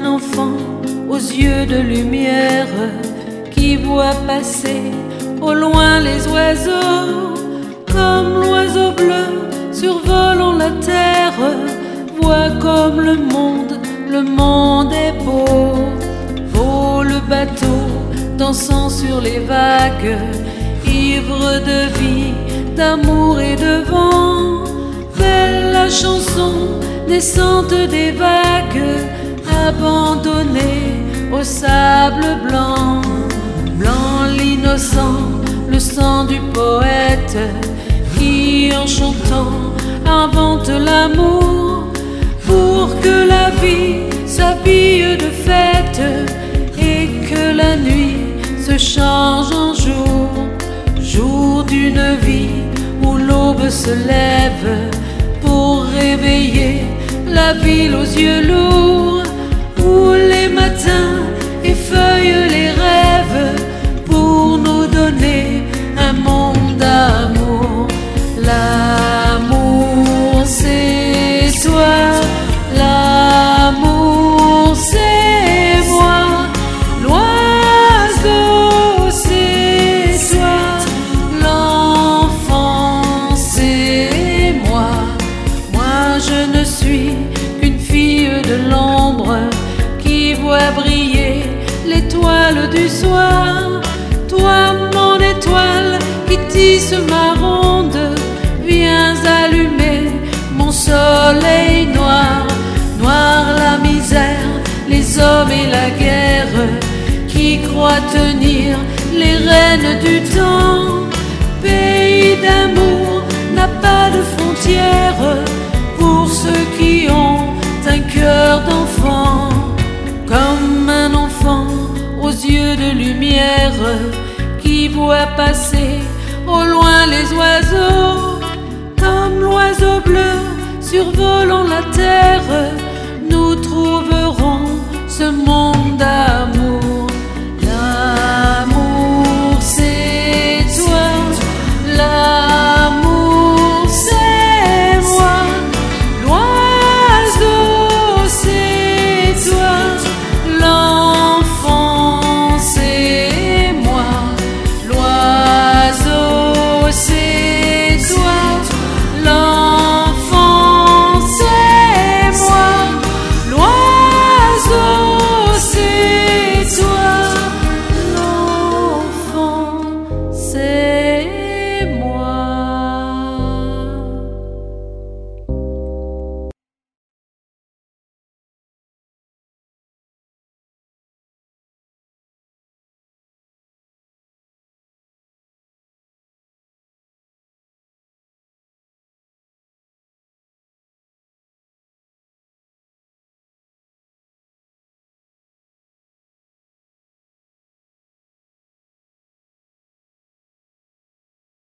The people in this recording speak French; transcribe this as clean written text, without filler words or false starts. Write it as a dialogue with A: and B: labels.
A: enfant aux yeux de lumière qui voit passer au loin les oiseaux, comme l'oiseau bleu survolant la terre, voit comme le monde est beau. Vaut le bateau dansant sur les vagues, ivre de vie, d'amour et de vent. Belle la chanson naissante des vagues, abandonnée au sable blanc. Blanc l'innocent, le sang du poète, qui en chantant invente l'amour, pour que la vie s'habille de fête et que la nuit se change en jour. Jour d'une vie où l'aube se lève pour réveiller la ville aux yeux lourds, où les matins effeuillent les rêves pour nous donner un monde d'amour. L'amour c'est toi, l'amour c'est moi, l'oiseau c'est toi, l'enfant c'est moi. Moi je ne suis qu'une fille de l'ombre qui voit briller l'étoile du soir. Toi mon étoile qui tisse ma ronde, viens allumer mon soleil noir. Noir la misère, les hommes et la guerre, qui croient tenir les rênes du temps. Pays d'amour n'a pas de frontières pour ceux qui ont un cœur d'enfant. Comme un enfant aux yeux de lumière qui voit passer au loin les oiseaux, comme l'oiseau bleu survolant la terre, nous trouverons ce monde